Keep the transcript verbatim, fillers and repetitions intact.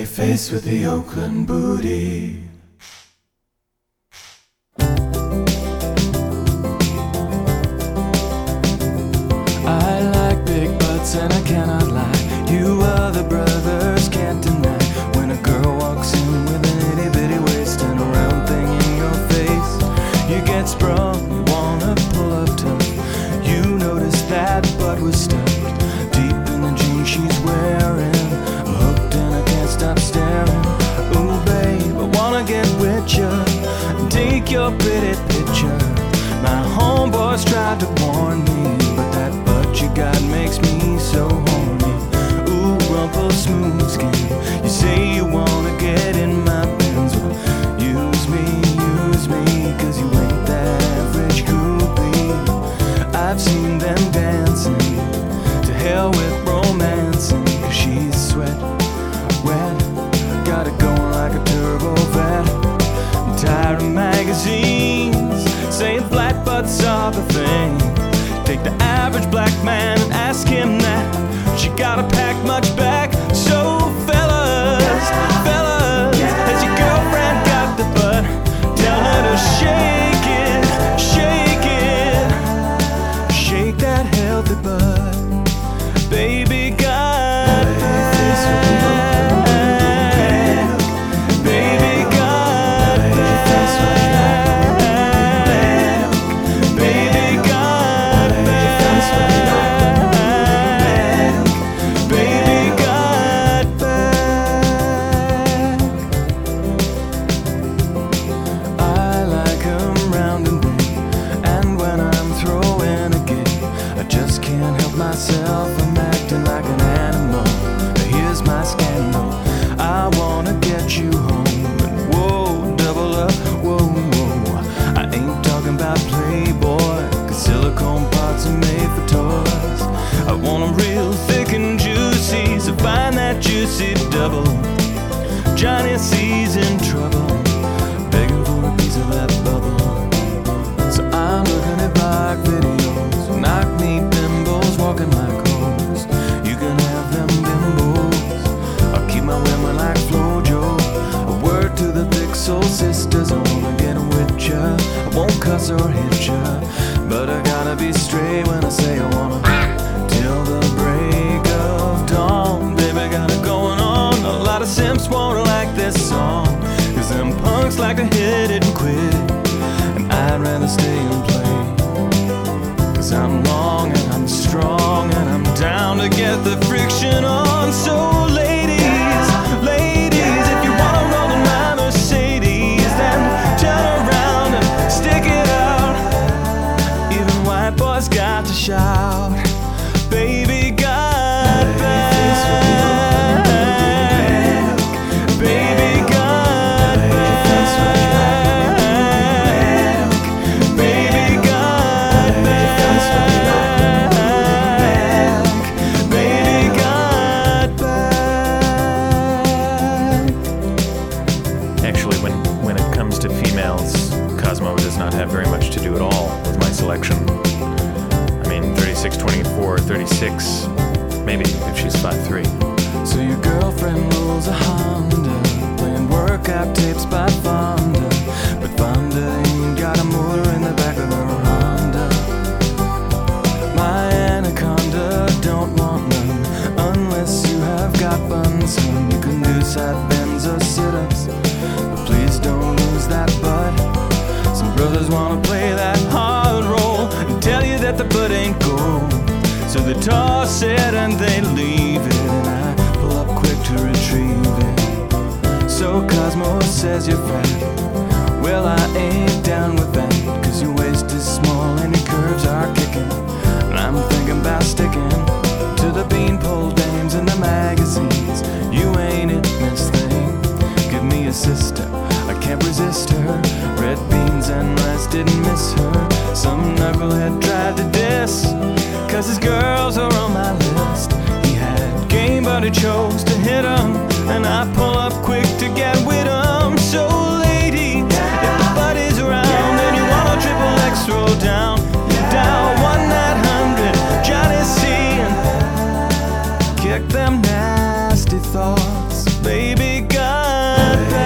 face with the Oakland booty. I like big butts and I cannot lie. You other brothers can't deny. When a girl walks in with an itty bitty waist and a round thing in your face, you get sprung, you wanna pull up tough. You notice that butt was stuffed deep in the jeans she's wearing. Hooked and I can't stop staring. Ooh babe, I wanna get with ya and take your pretty picture. My homeboys tried to warn me, but that butt you got makes me so horny. Ooh, rumple smooth skin. You say you wanna get in my Benz. Well, use me, use me, cause you ain't the average groupie. I've seen them dancing. To hell with romancing, cause she's sweat, wet. Got it going like a turbo vet. I'm tired of magazines saying flat butts are the thing. Take the average black man and ask him that. She gotta pack much back. So fellas, fellas, has your girlfriend got the butt? Tell her to shake it, shake it, shake that healthy butt. Baby got back. Baby got back. Baby got back. Baby got back. I like 'em round and big, and when I'm throwing a gig, I just can't help myself. I'm acting like an animal. Here's my scandal. I wanna get you home and whoa, double up, whoa, whoa. I ain't talking about Playboy, cause silicone parts are made for toys. I want 'em real thick and juicy, so find that juicy double. Johnny C's in trouble, begging for a piece of that bubble. So I'm looking at black videos, knock-knee bimbos walking like hoes. You can have them bimbos, I'll keep my women like Flojo. A word to the big soul sisters, I wanna get with ya. I won't cuss or hit ya, but I gotta be straight when I say I wanna. Till the break of dawn, baby, got it going on. A lot of simps won't like this song, cause them punks like to hit it and quit, and I'd rather stay and play. Cause I'm long and I'm strong and I'm down to get the friction on. So ladies, ladies, if you wanna roll in my Mercedes, then turn around and stick it out. Even white boys got to shout. Baby got back. Baby got back. Baby got back. Baby got back. Actually, when, when it comes to females, Cosmo does not have very much to do at all with my selection. I mean, thirty-six, twenty-four, thirty-six, maybe if she's five three. So your girlfriend rolls a Honda, playing workout tapes by Fonda, but Fonda ain't got a motor in the back of her Honda. My anaconda don't want none unless you have got buns, son. You can do side bends or sit-ups, but please don't lose that butt. Some brothers wanna play that hard role and tell you that the butt ain't gold, so they toss it and they leave it, and I pull up quick to retrieve it. So Cosmo says you're fat. Well, I ain't down with that, cause your waist is small and your curves are kicking, and I'm thinking about sticking to the beanpole dames in the magazines. You ain't it, miss thing. Give me a sister, I can't resist her. Red beans and rice didn't miss her. Some knucklehead tried to diss, cause his girls are on my list. He had game but he chose to hit 'em, and I pull up quick to get with 'em. So ladies, if the buddy's around and you want a triple X throw down, dial one nine hundred Johnny C and kick them nasty thoughts. baby got that.